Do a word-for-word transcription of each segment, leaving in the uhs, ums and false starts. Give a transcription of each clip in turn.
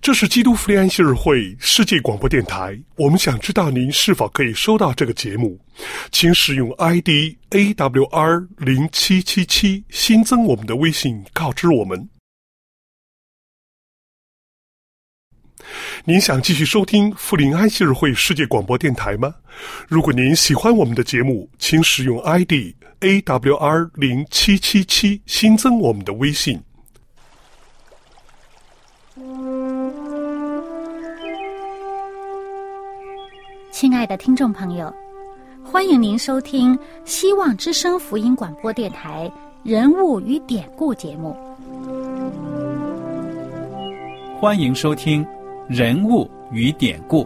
这是基督福音安息日会世界广播电台，我们想知道您是否可以收到这个节目，请使用 I D A W R 零七七七 新增我们的微信告知我们。您想继续收听福临安息日会世界广播电台吗？如果您喜欢我们的节目，请使用 I D A W R 零七七七 新增我们的微信。 亲爱的听众朋友，欢迎您收听希望之声福音广播电台人物与典故节目。 欢迎收听人物与典故。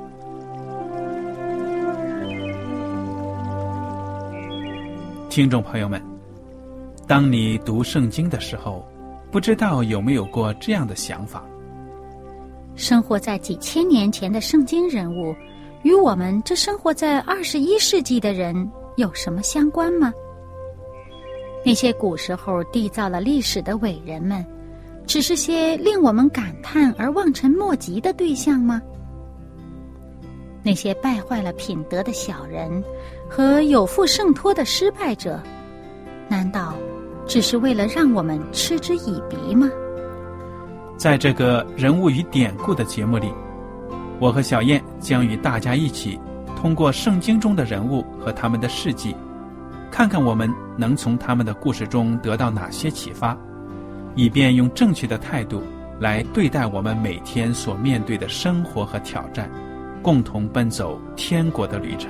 听众朋友们，当你读圣经的时候，不知道有没有过这样的想法： 生活在几千年前的圣经人物与我们这生活在二十一世纪的人有什么相关吗？那些古时候缔造了历史的伟人们，只是些令我们感叹而望尘莫及的对象吗？那些败坏了品德的小人和有负圣托的失败者，难道只是为了让我们嗤之以鼻吗？ 在这个人物与典故的节目里，我和小燕将与大家一起通过圣经中的人物和他们的事迹，看看我们能从他们的故事中得到哪些启发，以便用正确的态度来对待我们每天所面对的生活和挑战，共同奔走天国的旅程。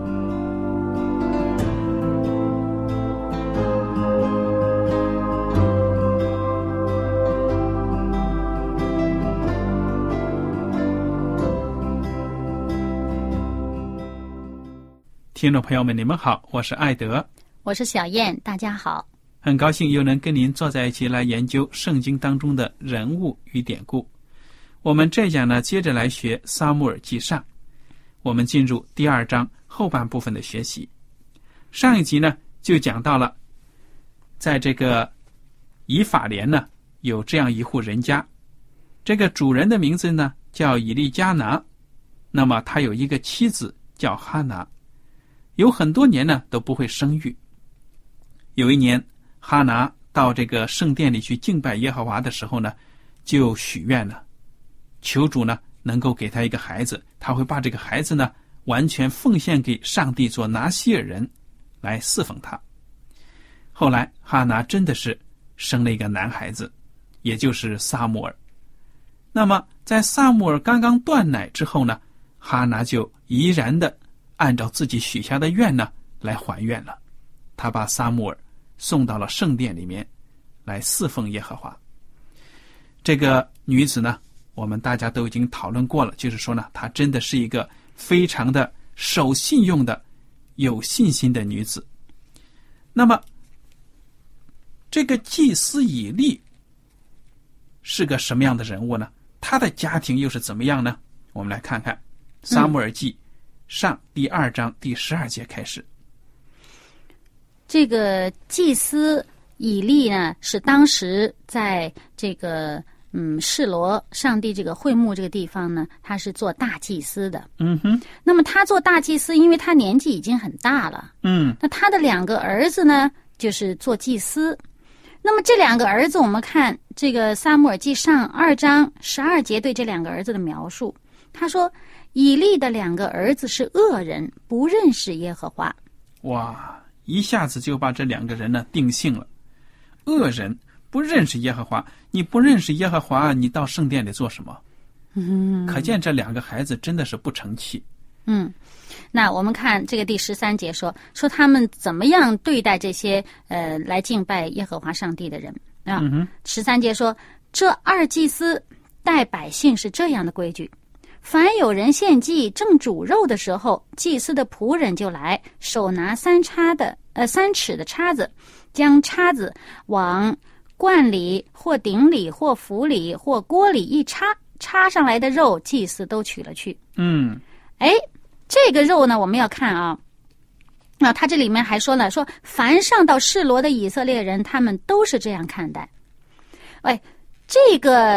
听众朋友们，你们好，我是艾德， 我是小燕，大家好。 很高兴又能跟您坐在一起来研究圣经当中的人物与典故。我们这讲呢，接着来学撒母耳记上，我们进入第二章后半部分的学习。上一集呢，就讲到了，在这个以法莲呢，有这样一户人家，这个主人的名字呢叫以利加拿，那么他有一个妻子叫哈拿，有很多年呢都不会生育。有一年，哈拿到这个圣殿里去敬拜耶和华的时候呢，就许愿了，求主呢能够给他一个孩子，他会把这个孩子呢完全奉献给上帝做拿西尔人来侍奉他。后来哈拿真的是生了一个男孩子，也就是撒母耳。那么在撒母耳刚刚断奶之后呢，哈拿就依然的按照自己许下的愿呢来还愿了，他把撒母耳送到了圣殿里面来侍奉耶和华。这个女子呢，我们大家都已经讨论过了，就是说呢，她真的是一个非常的守信用的有信心的女子。那么这个祭司以利是个什么样的人物呢？他的家庭又是怎么样呢？我们来看看撒母耳记上第二章第十二节开始。 这个祭司以利呢，是当时在这个嗯示罗上帝这个会幕这个地方呢，他是做大祭司的。 嗯哼。 那么他做大祭司，因为他年纪已经很大了。 嗯。 那他的两个儿子呢，就是做祭司。那么这两个儿子，我们看这个撒母耳记上二章十二节对这两个儿子的描述，他说以利的两个儿子是恶人，不认识耶和华。 哇，一下子就把这两个人呢定性了。恶人不认识耶和华，你不认识耶和华，你到圣殿里做什么？ 嗯， 可见这两个孩子真的是不成器。 嗯，那我们看这个第十三节说说他们怎么样对待这些呃来敬拜耶和华上帝的人啊。十三节说，这二祭司待百姓是这样的规矩：凡有人献祭正煮肉的时候，祭司的仆人就来，手拿三叉的呃三尺的叉子，将叉子往罐里或鼎里或釜里或锅里一插，插上来的肉祭司都取了去。 嗯， 哎，这个肉呢，我们要看啊，啊，他这里面还说了，说凡上到示罗的以色列人，他们都是这样看待。哎，这个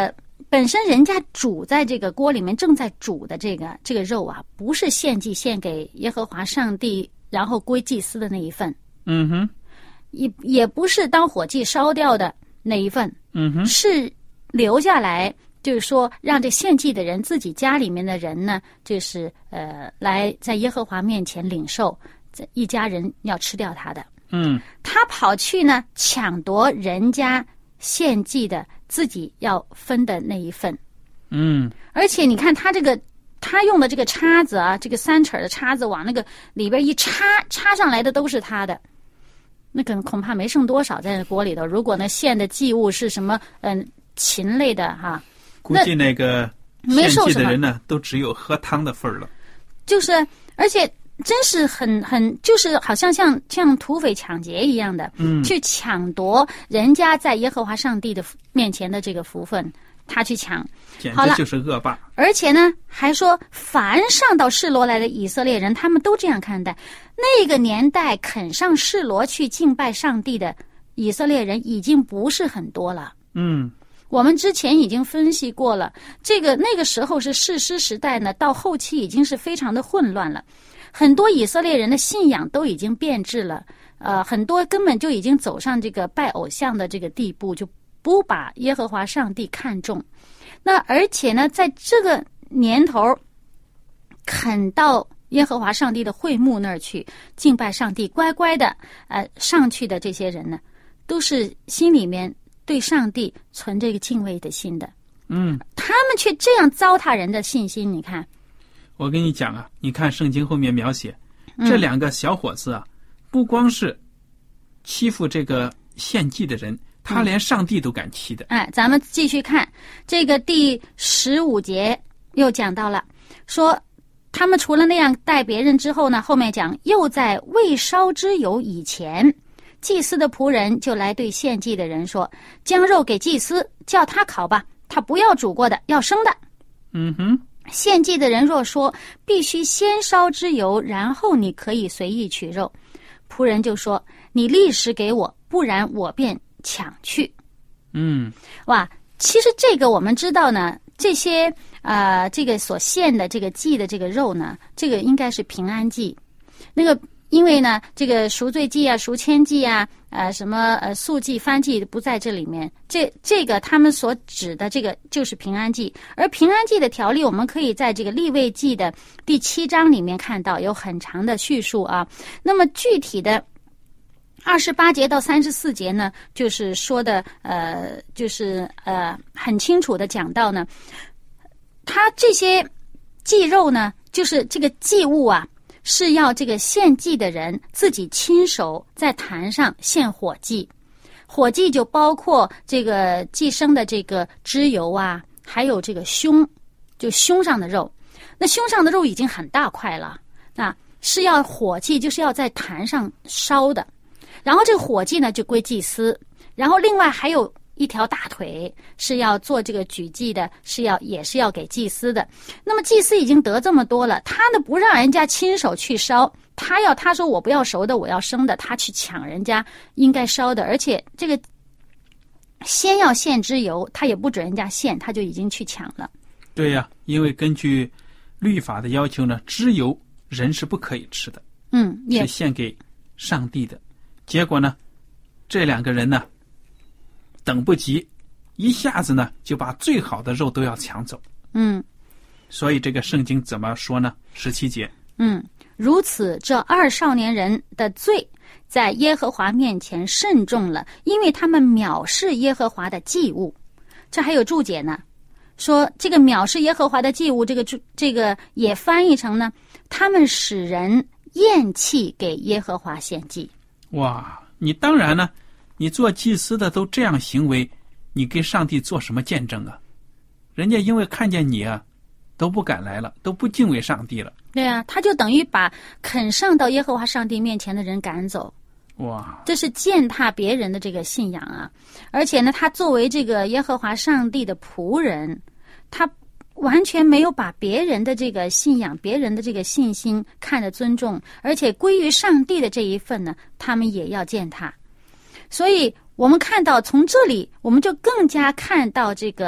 本身人家煮在这个锅里面正在煮的这个这个肉啊，不是献祭献给耶和华上帝然后归祭司的那一份， 嗯哼， 也也不是当火祭烧掉的那一份， 嗯哼， 是留下来，就是说让这献祭的人自己家里面的人呢，就是呃来在耶和华面前领受，一家人要吃掉他的。 嗯， 他跑去呢抢夺人家献祭的自己要分的那一份。 嗯， 而且你看他这个他用的这个叉子啊，这个三尺的叉子往那个里边一插，插上来的都是他的，那可能恐怕没剩多少在那锅里头。如果呢献的祭物是什么嗯、呃、禽类的哈， 估计那个献祭的人呢都只有喝汤的份儿了。 就是，而且真是很很，就是好像像像土匪抢劫一样的， 嗯， 去抢夺人家在耶和华上帝的面前的这个福分，他去抢， 简直就是恶霸。 而且呢，还说凡上到示罗来的以色列人，他们都这样看待。那个年代肯上示罗去敬拜上帝的以色列人已经不是很多了。 嗯。 我们之前已经分析过了，这个那个时候是士师时代呢，到后期已经是非常的混乱了，很多以色列人的信仰都已经变质了，呃，很多根本就已经走上这个拜偶像的这个地步，就不把耶和华上帝看重。那而且呢，在这个年头，肯到耶和华上帝的会幕那儿去敬拜上帝，乖乖的呃上去的这些人呢，都是心里面对上帝存这个敬畏的心的。 嗯， 他们却这样糟蹋人的信心。你看， 我跟你讲啊，你看圣经后面描写、嗯、这两个小伙子啊，不光是欺负这个献祭的人，他连上帝都敢欺的。 哎，咱们继续看这个第十五节又讲到了，说他们除了那样待别人之后呢，后面讲又在未烧之油以前，祭司的仆人就来对献祭的人说，将肉给祭司，叫他烤吧，他不要煮过的，要生的。 嗯哼， 献祭的人若说必须先烧之油，然后你可以随意取肉，仆人就说你立时给我，不然我便抢去。 嗯， 哇，其实这个我们知道呢，这些呃这个所献的这个祭的这个肉呢，这个应该是平安祭。那个因为呢，这个赎罪祭啊、赎愆祭啊、呃什么呃素祭、燔祭不在这里面。这这个他们所指的这个就是平安祭，而平安祭的条例，我们可以在这个利未记的第七章里面看到，有很长的叙述啊。那么具体的二十八节到三十四节呢，就是说的呃，就是呃很清楚的讲到呢，他这些祭肉呢，就是这个祭物啊。是要这个献祭的人自己亲手在坛上献火祭，火祭就包括这个祭牲的这个脂油啊，还有这个胸，就胸上的肉。那胸上的肉已经很大块了，那是要火祭，就是要在坛上烧的。然后这个火祭呢就归祭司，然后另外还有一条大腿是要做这个举祭的，是要也是要给祭司的。那么祭司已经得这么多了，他呢不让人家亲手去烧，他要他说我不要熟的，我要生的，他去抢人家应该烧的。而且这个先要献脂油，他也不准人家献，他就已经去抢了。 对呀、啊，因为根据律法的要求呢，脂油人是不可以吃的， 嗯， 是献给上帝的。结果呢，这两个人呢等不及，一下子呢就把最好的肉都要抢走。 嗯， 所以这个圣经怎么说呢？十七节， 嗯，如此这二少年人的罪在耶和华面前甚重了，因为他们藐视耶和华的祭物。这还有注解呢，说这个藐视耶和华的祭物，这个这个也翻译成呢，他们使人厌弃给耶和华献祭。 哇，你当然呢，你做祭司的都这样行为，你给上帝做什么见证啊？人家因为看见你啊，都不敢来了，都不敬畏上帝了。 对啊，他就等于把肯上到耶和华上帝面前的人赶走。 哇， 这是践踏别人的这个信仰啊！而且呢，他作为这个耶和华上帝的仆人，他完全没有把别人的这个信仰、别人的这个信心看得尊重，而且归于上帝的这一份呢，他们也要践踏。所以我们看到从这里，我们就更加看到这个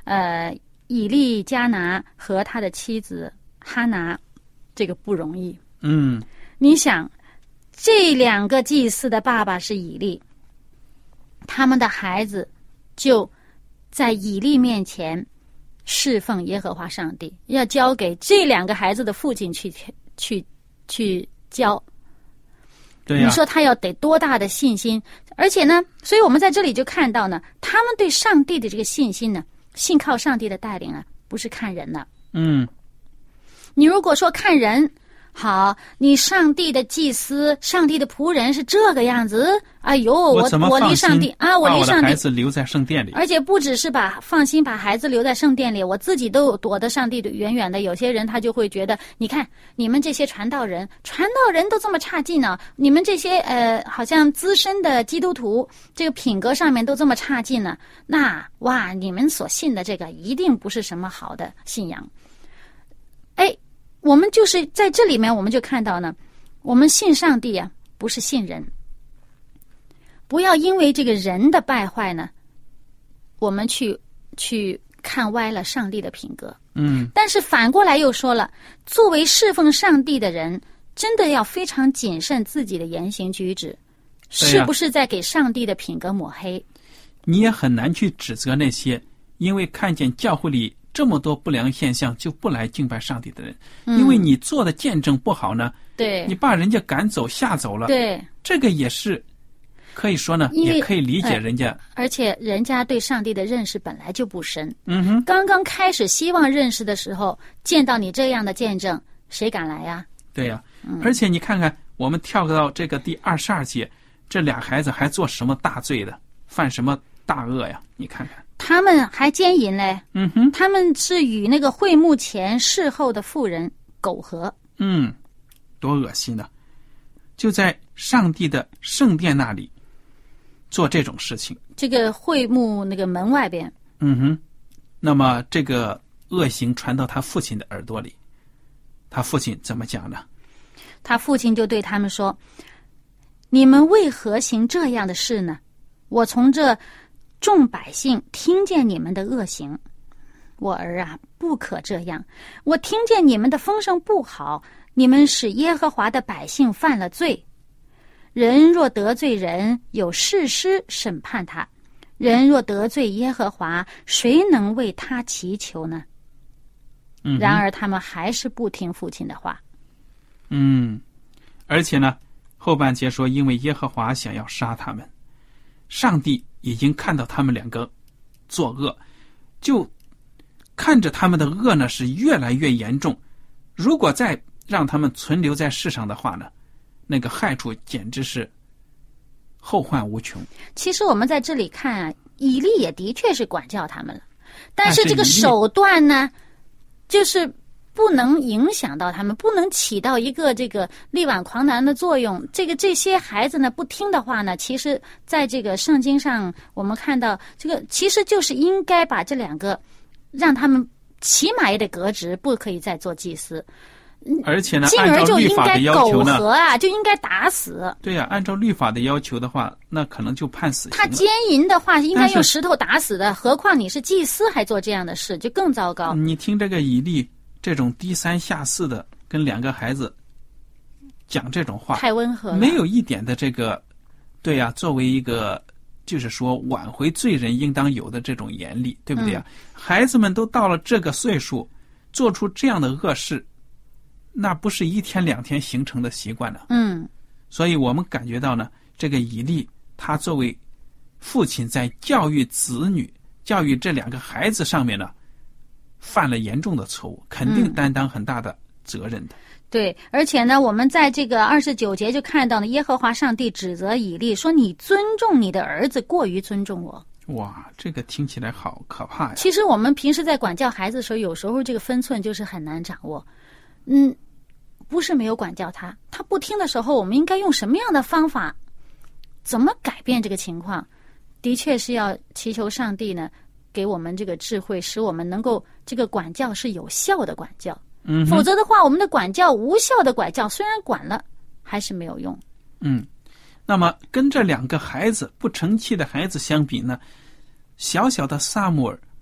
呃以利加拿和他的妻子哈拿，这个不容易。 嗯， 你想，这两个祭司的爸爸是以利，他们的孩子就在以利面前侍奉耶和华上帝，要交给这两个孩子的父亲去去去教。 对呀、 你说他要得多大的信心？而且呢，所以我们在这里就看到呢，他们对上帝的这个信心呢，信靠上帝的带领啊，不是看人的。 嗯， 你如果说看人，好，你上帝的祭司、上帝的仆人是这个样子，哎呦，我怎么我离放心上帝啊，我把我的离上帝孩子留在圣殿里？ 而且不只是把放心把孩子留在圣殿里，我自己都躲得上帝的远远的。有些人他就会觉得，你看你们这些传道人，传道人都这么差劲呢、啊，你们这些呃好像资深的基督徒，这个品格上面都这么差劲呢、啊，那哇，你们所信的这个一定不是什么好的信仰。哎，我们就是在这里面，我们就看到呢，我们信上帝啊，不是信人。不要因为这个人的败坏呢，我们去去看歪了上帝的品格。 嗯， 但是反过来又说了，作为侍奉上帝的人，真的要非常谨慎自己的言行举止，是不是在给上帝的品格抹黑？ 你也很难去指责那些因为看见教会里这么多不良现象就不来敬拜上帝的人， 嗯、 因为你做的见证不好呢， 对， 你把人家赶走吓走了， 对， 这个也是可以说呢，也可以理解人家、 呃，而且人家对上帝的认识本来就不深， 嗯哼， 刚刚开始希望认识的时候，见到你这样的见证，谁敢来呀？ 对呀、 嗯， 而且你看看，我们跳到这个第二十二节，这俩孩子还做什么大罪的，犯什么大恶呀？你看看。 他们还奸淫嘞， 嗯哼， 他们是与那个会幕前事后的妇人苟合， 嗯，多恶心呢！就在上帝的圣殿那里做这种事情， 这个会幕那个门外边， 嗯哼，那么这个恶行传到他父亲的耳朵里，他父亲怎么讲呢？ 他父亲就对他们说：“你们为何行这样的事呢？我从这众百姓听见你们的恶行，我儿啊，不可这样。我听见你们的风声不好，你们使耶和华的百姓犯了罪。人若得罪人，有士师审判他；人若得罪耶和华，谁能为他祈求呢？” 嗯， 然而他们还是不听父亲的话。 嗯，而且呢，后半节说，因为耶和华想要杀他们，上帝已经看到他们两个作恶，就看着他们的恶呢是越来越严重。如果再让他们存留在世上的话呢，那个害处简直是后患无穷。 其实我们在这里看啊，以利也的确是管教他们了，但是这个手段呢，就是不能影响到他们，不能起到一个这个力挽狂澜的作用。这个这些孩子呢不听的话呢，其实在这个圣经上我们看到，这个其实就是应该把这两个让他们起码也得革职，不可以再做祭司。 而且呢， 进而就应该苟呢， 合啊，就应该打死。 对呀、啊，按照律法的要求的话，那可能就判死刑了。 他奸淫的话，应该用石头打死的。何况你是祭司，还做这样的事，就更糟糕。 你听这个以利这种低三下四的跟两个孩子讲这种话， 太温和了， 没有一点的这个，对呀、啊，作为一个就是说挽回罪人应当有的这种严厉，对不对啊？嗯、孩子们都到了这个岁数，做出这样的恶事。那不是一天两天形成的习惯呢。 嗯， 所以我们感觉到呢，这个以利他作为父亲在教育子女、教育这两个孩子上面呢，犯了严重的错误，肯定担当很大的责任的。 嗯、对，而且呢，我们在这个二十九节就看到呢，耶和华上帝指责以利说：“你尊重你的儿子，过于尊重我。” 哇，这个听起来好可怕呀！ 其实我们平时在管教孩子的时候，有时候这个分寸就是很难掌握。嗯，不是没有管教他，他不听的时候，我们应该用什么样的方法，怎么改变这个情况？的确是要祈求上帝呢，给我们这个智慧，使我们能够这个管教是有效的管教。 嗯， 否则的话，我们的管教无效的管教，虽然管了，还是没有用。 嗯，那么跟这两个孩子不成器的孩子相比呢，小小的撒母耳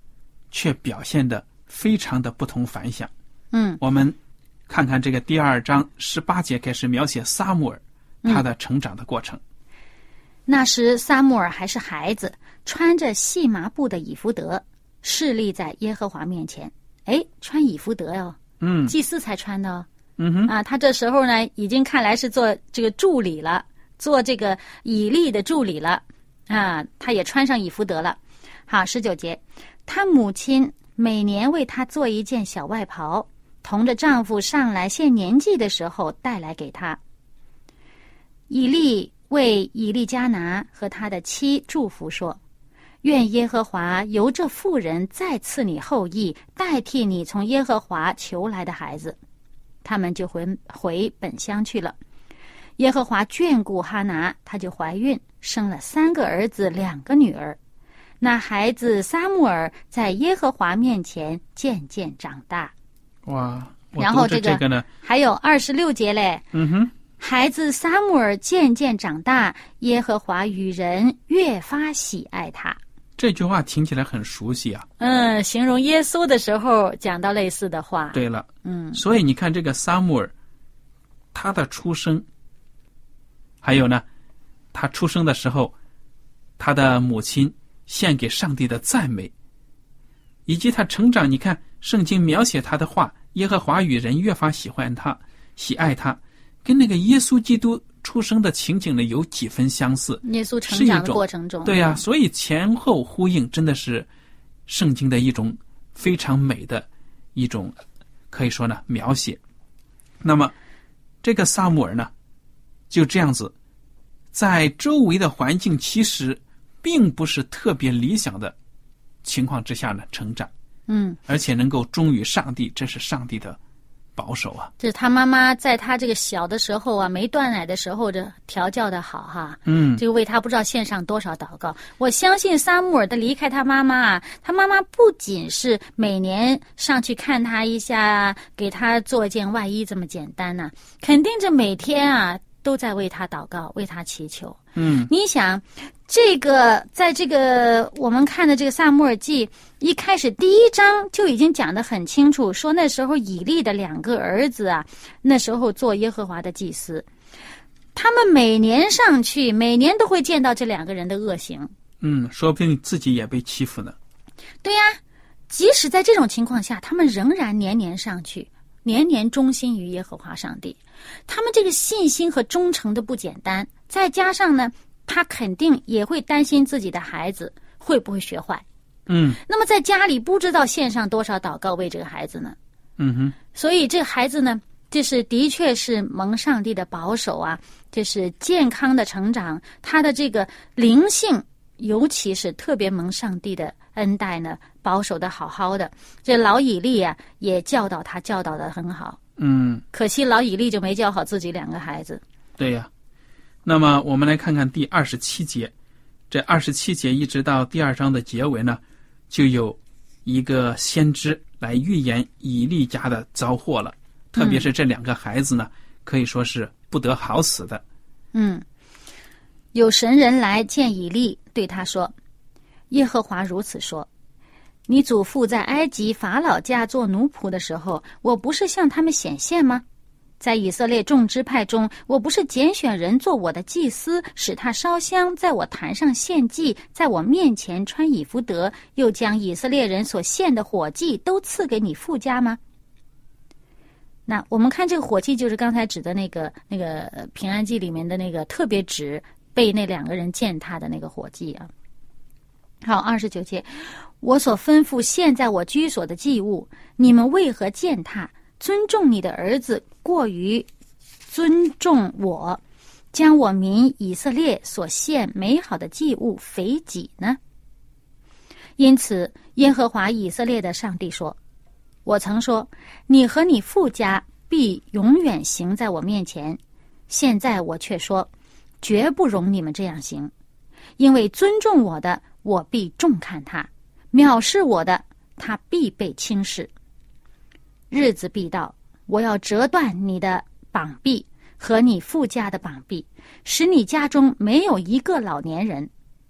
却表现得非常的不同凡响。 嗯， 我们看看这个第二章十八节开始描写撒母耳他的成长的过程。 那时撒母耳还是孩子，穿着细麻布的以弗得，侍立在耶和华面前。哎，穿以弗得哦， 嗯， 祭司才穿的哦。 嗯哼， 啊，他这时候呢，已经看来是做这个助理了，做这个以利的助理了。啊，他也穿上以弗得了。好，十九节，他母亲每年为他做一件小外袍，同着丈夫上来献年祭的时候带来给他。以利为以利加拿和他的妻祝福说，愿耶和华由这妇人再赐你后裔，代替你从耶和华求来的孩子。他们就回回本乡去了。耶和华眷顾哈拿，她就怀孕，生了三个儿子，两个女儿。那孩子撒母耳在耶和华面前渐渐长大。 哇！ 然后这个这个呢， 还有二十六节嘞。 嗯哼， 孩子撒母耳渐渐长大，耶和华与人越发喜爱他。 这句话听起来很熟悉啊。 嗯，形容耶稣的时候讲到类似的话。 对了， 嗯， 所以你看这个撒母耳，他的出生，还有呢，他出生的时候，他的母亲献给上帝的赞美，以及他成长，你看圣经描写他的话，耶和华与人越发喜欢他，喜爱他，跟那个耶稣基督出生的情景呢有几分相似。 耶稣成长的过程中， 对呀、啊，所以前后呼应，真的是圣经的一种非常美的一种，可以说呢描写。那么这个撒母耳呢，就这样子，在周围的环境其实并不是特别理想的情况之下呢成长， 嗯， 而且能够忠于上帝，这是上帝的保守啊。 这是他妈妈在他这个小的时候啊，没断奶的时候，这调教的好哈。 嗯， 这个为他不知道献上多少祷告。我相信撒母耳的离开他妈妈啊，他妈妈不仅是每年上去看他一下，给他做一件外衣这么简单呢、啊，肯定这每天啊都在为他祷告，为他祈求。 嗯， 你想，这个在这个我们看的这个撒母耳记一开始第一章就已经讲得很清楚，说那时候以利的两个儿子啊，那时候做耶和华的祭司，他们每年上去，每年都会见到这两个人的恶行。 嗯，说不定自己也被欺负呢。 对呀、啊，即使在这种情况下，他们仍然年年上去，年年忠心于耶和华上帝。他们这个信心和忠诚的不简单，再加上呢，他肯定也会担心自己的孩子会不会学坏。 嗯， 那么在家里不知道献上多少祷告为这个孩子呢？ 嗯哼， 所以这个孩子呢，这是的确是蒙上帝的保守啊，这是健康的成长，他的这个灵性，尤其是特别蒙上帝的恩待呢，保守的好好的。这老以利啊，也教导他，教导的很好。 嗯， 可惜老以利就没教好自己两个孩子。 对呀。那么我们来看看第二十七节，这二十七节一直到第二章的结尾呢，就有一个先知来预言以利家的遭祸了，特别是这两个孩子呢，可以说是不得好死的。 嗯，有神人来见以利，对他说：耶和华如此说，你祖父在埃及法老家做奴仆的时候，我不是向他们显现吗？在以色列众支派中，我不是拣选人做我的祭司，使他烧香，在我坛上献祭，在我面前穿以弗得，又将以色列人所献的火祭都赐给你父家吗？那我们看这个火祭，就是刚才指的那个那个平安祭里面的那个特别指被那两个人践踏的那个火祭啊。好，二十九节，我所吩咐献在我居所的祭物，你们为何践踏？尊重你的儿子过于尊重我，将我民以色列所献美好的祭物肥己呢？因此耶和华以色列的上帝说，我曾说你和你父家必永远行在我面前，现在我却说绝不容你们这样行，因为尊重我的，我必重看他；藐视我的，他必被轻视。日子必到，我要折断你的膀臂和你父家的膀臂，使你家中没有一个老年人。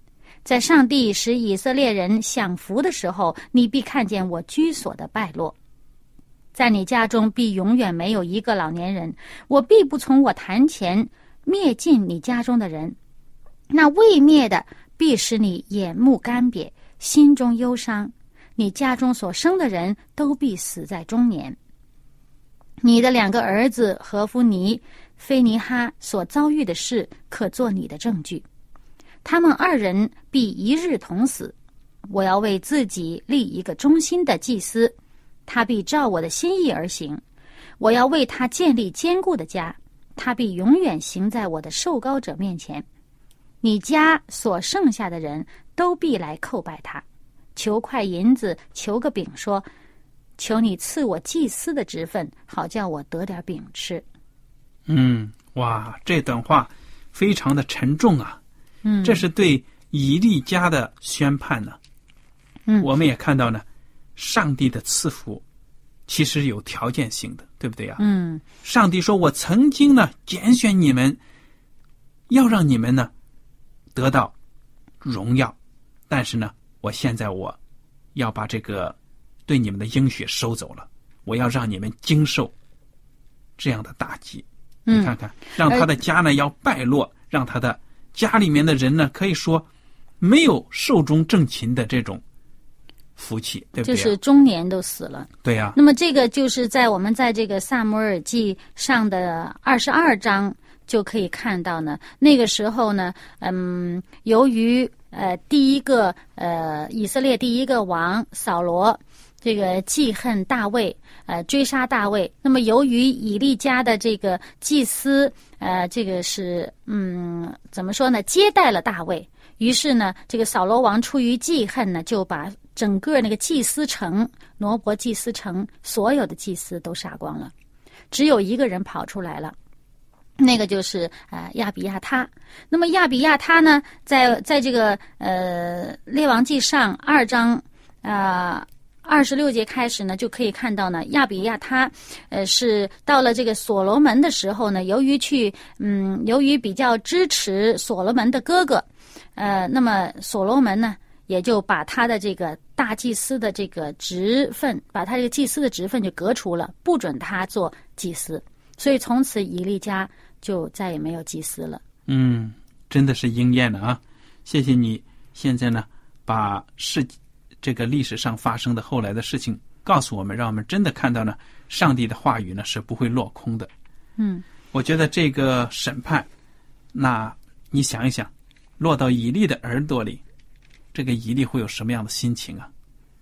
在上帝使以色列人享福的时候，你必看见我居所的败落。在你家中必永远没有一个老年人，我必不从我坛前灭尽你家中的人。那未灭的必使你眼目干瘪，心中忧伤。你家中所生的人都必死在中年。你的两个儿子何弗尼、菲尼哈所遭遇的事，可做你的证据。他们二人必一日同死。我要为自己立一个忠心的祭司，他必照我的心意而行。我要为他建立坚固的家，他必永远行在我的受膏者面前。你家所剩下的人都必来叩拜他，求块银子，求个饼，说：求你赐我祭司的职分，好叫我得点饼吃。 嗯，哇，这段话非常的沉重啊。 嗯， 这是对以利家的宣判呢。 嗯， 我们也看到呢，上帝的赐福其实有条件性的，对不对啊？ 嗯， 上帝说：我曾经呢拣选你们，要让你们呢得到荣耀，但是呢，我现在我要把这个对你们的应许收走了，我要让你们经受这样的打击。 嗯， 你看看，让他的家呢要败落，让他的家里面的人呢，可以说没有寿终正寝的这种福气，对不对、啊？ 就是中年都死了。 对呀、啊。 那么这个就是在我们在这个撒母耳记上的二十二章就可以看到呢。那个时候呢，嗯，由于呃第一个呃以色列第一个王扫罗这个记恨大卫，呃追杀大卫。那么由于以利家的这个祭司，呃这个是嗯怎么说呢，接待了大卫。于是呢，这个扫罗王出于记恨呢，就把整个那个祭司城挪伯祭司城所有的祭司都杀光了，只有一个人跑出来了。那个就是呃亚比亚他。那么亚比亚他呢，在在这个呃列王记上二章呃二十六节开始呢，就可以看到呢，亚比亚他呃是到了这个所罗门的时候呢，由于去嗯由于比较支持所罗门的哥哥，呃那么所罗门呢也就把他的这个大祭司的这个职分，把他这个祭司的职分就革除了，不准他做祭司。所以从此以利家就再也没有祭司了。 嗯，真的是应验了啊！谢谢你，现在呢，把事这个历史上发生的后来的事情告诉我们，让我们真的看到呢，上帝的话语呢是不会落空的。 嗯， 我觉得这个审判，那你想一想，落到以利的耳朵里，这个以利会有什么样的心情啊？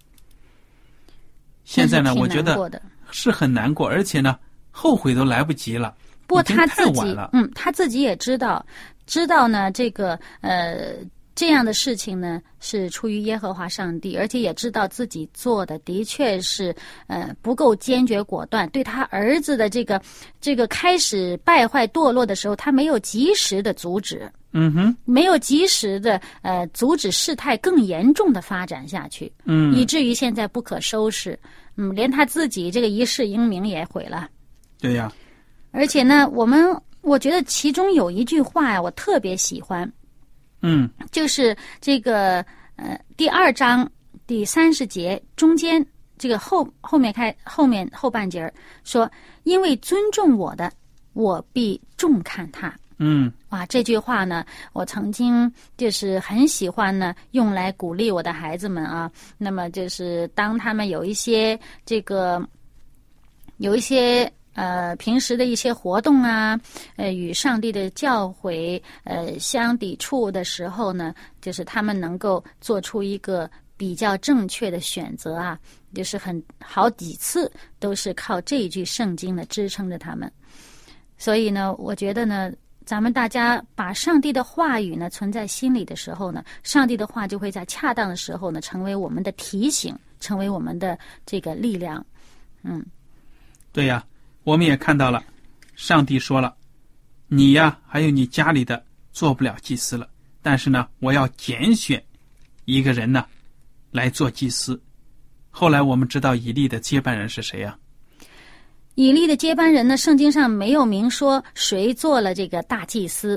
现在呢，我觉得是很难过，而且呢，后悔都来不及了。 不过他自己， 了嗯，他自己也知道，知道呢，这个呃这样的事情呢是出于耶和华上帝，而且也知道自己做的的确是呃不够坚决果断。对他儿子的这个这个开始败坏堕落的时候，他没有及时的阻止， 嗯哼， 没有及时的呃阻止事态更严重的发展下去， 嗯， 以至于现在不可收拾，嗯，连他自己这个一世英名也毁了。 对呀。 而且呢，我们我觉得其中有一句话呀，我特别喜欢， 嗯， 就是这个呃第二章第三十节中间这个后后面开后面后半截说，因为尊重我的，我必重看他。 嗯， 哇，这句话呢，我曾经就是很喜欢呢，用来鼓励我的孩子们啊。那么就是当他们有一些这个有一些。呃，平时的一些活动啊，呃，与上帝的教诲呃相抵触的时候呢，就是他们能够做出一个比较正确的选择啊，就是很好几次都是靠这一句圣经呢支撑着他们。所以呢，我觉得呢，咱们大家把上帝的话语呢存在心里的时候呢，上帝的话就会在恰当的时候呢成为我们的提醒，成为我们的这个力量。嗯， 对呀。我们也看到了，上帝说了，你呀，还有你家里的做不了祭司了，但是呢，我要拣选一个人呢来做祭司。后来我们知道以利的接班人是谁呀？ 以利的接班人呢，圣经上没有明说谁做了这个大祭司，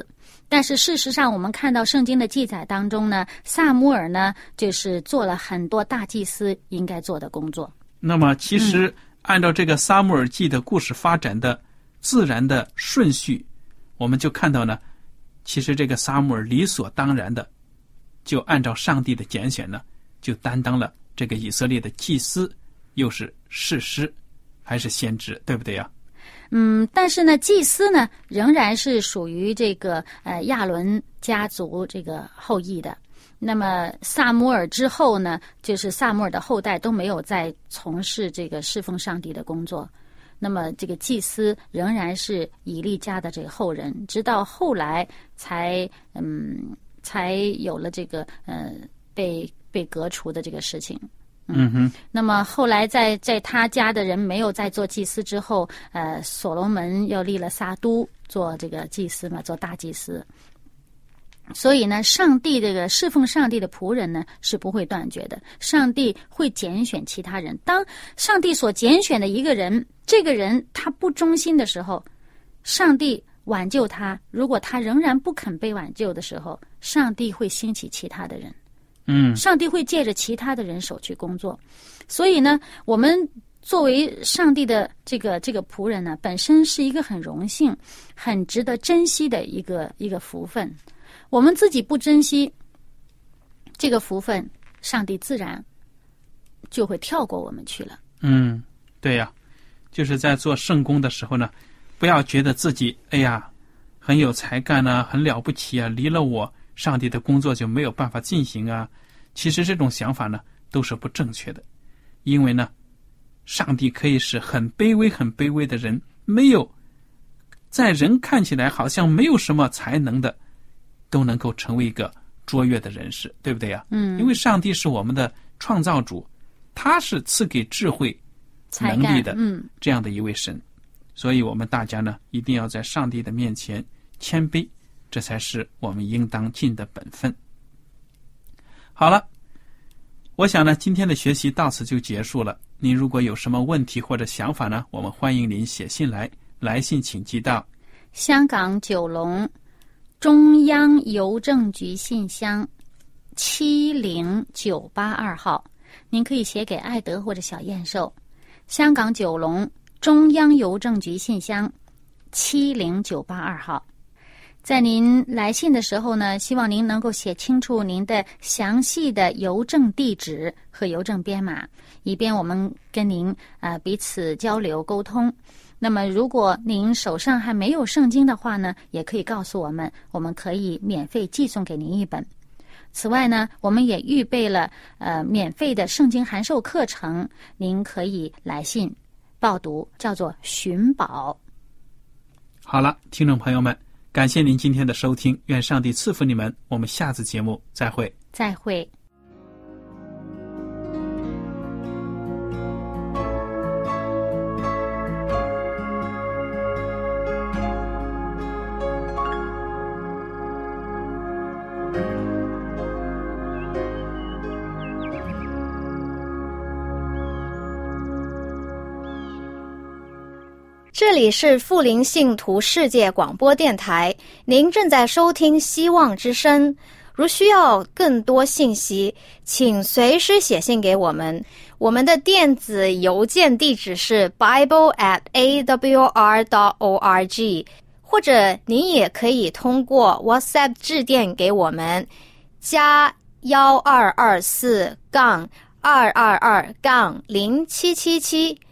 但是事实上我们看到圣经的记载当中呢，撒母耳呢就是做了很多大祭司应该做的工作。 那么其实按照这个撒母耳记的故事发展的自然的顺序，我们就看到呢，其实这个撒母耳理所当然的就按照上帝的拣选呢，就担当了这个以色列的祭司，又是士师还是先知，对不对呀？ 嗯，但是呢，祭司呢仍然是属于这个呃亚伦家族这个后裔的。那么撒母耳之后呢，就是撒母耳的后代都没有再从事这个侍奉上帝的工作。那么这个祭司仍然是以利家的这个后人，直到后来才嗯才有了这个呃被被革除的这个事情。 嗯哼， 那么后来在在他家的人没有再做祭司之后，呃，所罗门又立了撒督做这个祭司嘛，做大祭司。所以呢，上帝这个侍奉上帝的仆人呢是不会断绝的，上帝会拣选其他人。当上帝所拣选的一个人，这个人他不忠心的时候，上帝挽救他，如果他仍然不肯被挽救的时候，上帝会兴起其他的人。 嗯， 上帝会借着其他的人手去工作。所以呢，我们作为上帝的这个这个仆人呢，本身是一个很荣幸、很值得珍惜的一个一个福分。我们自己不珍惜这个福分，上帝自然就会跳过我们去了。 嗯，对呀，就是在做圣工的时候呢，不要觉得自己哎呀很有才干啊，很了不起啊，离了我上帝的工作就没有办法进行啊。其实这种想法呢都是不正确的，因为呢上帝可以使很卑微很卑微的人，没有在人看起来好像没有什么才能的，都能够成为一个卓越的人士，对不对呀？ 嗯， 因为上帝是我们的创造主，他是赐给智慧能力的嗯， 这样的一位神，所以我们大家呢一定要在上帝的面前谦卑，这才是我们应当尽的本分。好了，我想呢今天的学习到此就结束了。您如果有什么问题或者想法呢，我们欢迎您写信来，来信请寄到香港九龙中央邮政局信箱七零九八二号，您可以写给艾德或者小燕寿。香港九龙中央邮政局信箱七零九八二号。在您来信的时候呢，希望您能够写清楚您的详细的邮政地址和邮政编码，以便我们跟您呃彼此交流沟通。那么如果您手上还没有圣经的话呢，也可以告诉我们，我们可以免费寄送给您一本。此外呢，我们也预备了呃免费的圣经函授课程，您可以来信报读，叫做寻宝。 好了，听众朋友们，感谢您今天的收听，愿上帝赐福你们，我们下次节目再会。 再会。 这里是富林信徒世界广播电台，您正在收听希望之声。如需要更多信息，请随时写信给我们。我们的电子邮件地址是 bible at a w r dot org， 或者您也可以通过 WhatsApp 致电给我们，加幺二二四杠二二二杠零七七七。